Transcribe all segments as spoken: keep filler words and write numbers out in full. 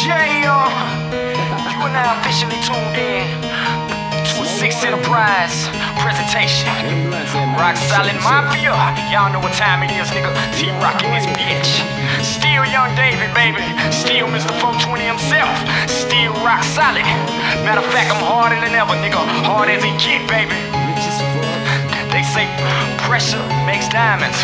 Yeah, you are now officially tuned in to a Six Enterprise presentation. Rock Solid Mafia, y'all know what time it is, nigga. T-Rock in this bitch. Still Young David, baby. Still Mister four twenty himself. Still Rock Solid. Matter of fact, I'm harder than ever, nigga. Hard as it get, baby. They say pressure makes diamonds.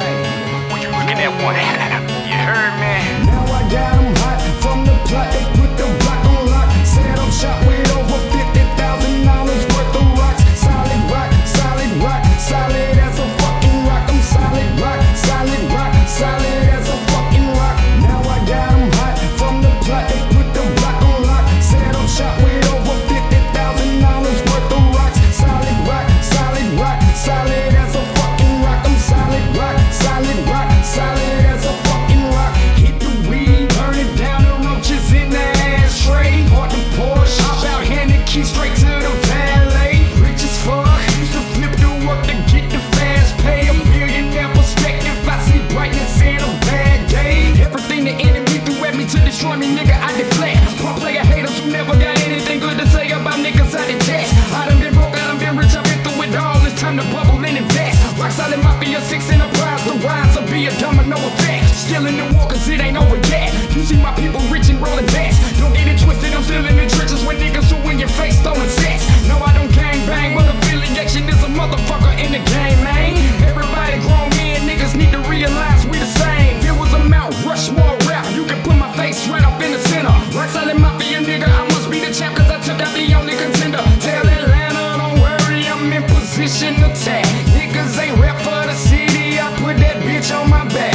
When you looking at one, you heard me. Now I got them hot from the plot. They put the block on lock. Set up shop with over fifty thousand dollars worth of rocks. Solid rock, solid rock, solid as a fucking rock. I'm solid rock, solid rock, solid as a fucking rock. Now I got them hot from the plot. They put the block on lock. Set up shop with over fifty thousand dollars worth of rocks. Solid rock, solid rock, solid as a fucking rock. I'm solid rock, solid rock, solid as a fucking rock. Hit the weed, burn it down, the roaches in the ashtray. Park the Porsche, hop out, hand the key straight to the valet. Rich as fuck, used to flip the work to get the fast pay. A millionaire perspective, I see brightness in a bad day. Everything the enemy threw at me to destroy me, nigga, I deflect. Pro player haters who never got anything good to say about niggas I detest. I done been broke, I done been rich, I've been through it all. It's time to bubble and invest. Rock Solid Mafia, Six Enterprise, the rhymes will be a domino effect. Still in the war cause it ain't over yet. You see my people rich and rolling bets. Don't get it twisted, I'm still in the trenches when niggas who in your face throwing sets. No, I don't gang bang, but affiliation is a motherfucker in the game, man. Everybody grown men, niggas need to realize we the same. If it was a Mount Rushmore rap, you can put my face right up in the center. Rock Solid Mafia, nigga, I must be the champ cause I took out the only contender. Tell Atlanta, don't worry, I'm in position to attack. Niggas ain't rap for the city, I put that bitch on my back.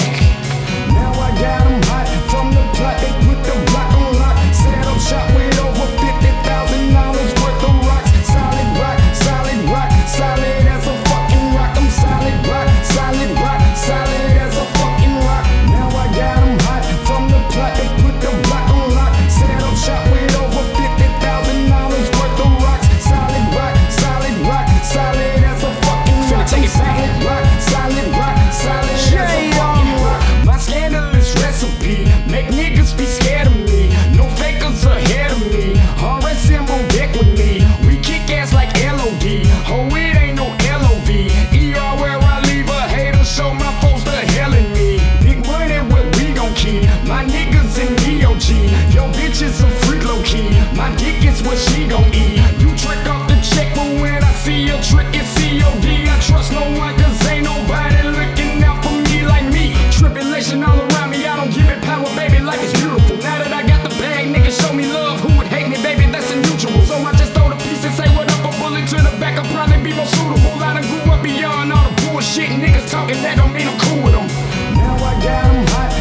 Now I got them hot from the plot. They put the block on lock. Set up shop with over fifty thousand dollars worth of rocks. Solid rock, solid rock, solid as a fucking rock. I'm solid rock, solid rock, solid as a fucking rock. Now I got them hot from the plot. They put the block on lock. Set up shop with over fifty thousand dollars worth of rocks. Solid rock, solid rock, solid as a fucking rock. Take it back. Solid rock, solid rock, solid as a fucking rock. My scandalous recipe make niggas be scared of me. No fakers ahead of me. R S M on deck with me. We kick ass like L O D. Oh, it ain't no L O V. E R where I leave a hater, show my folks the hell in me. Big money, what we gon' keep. My niggas in D O G. Yo, bitch is a freak low key. My dick is what she gon' eat. You trick off the check, but when I see a trick, it's C O D. I trust no one, cause ain't nobody looking out for me like me. Tribulation all around me, I don't give it power, baby, like it's beautiful. Now that I got the bag, niggas show me love. Who would hate me, baby, that's a mutual. So I just throw the piece and say what up, a bullet to the back, I'll probably be more suitable. I done grew up beyond all the bullshit, niggas talking, that don't mean I'm cool with them. Now I got them hot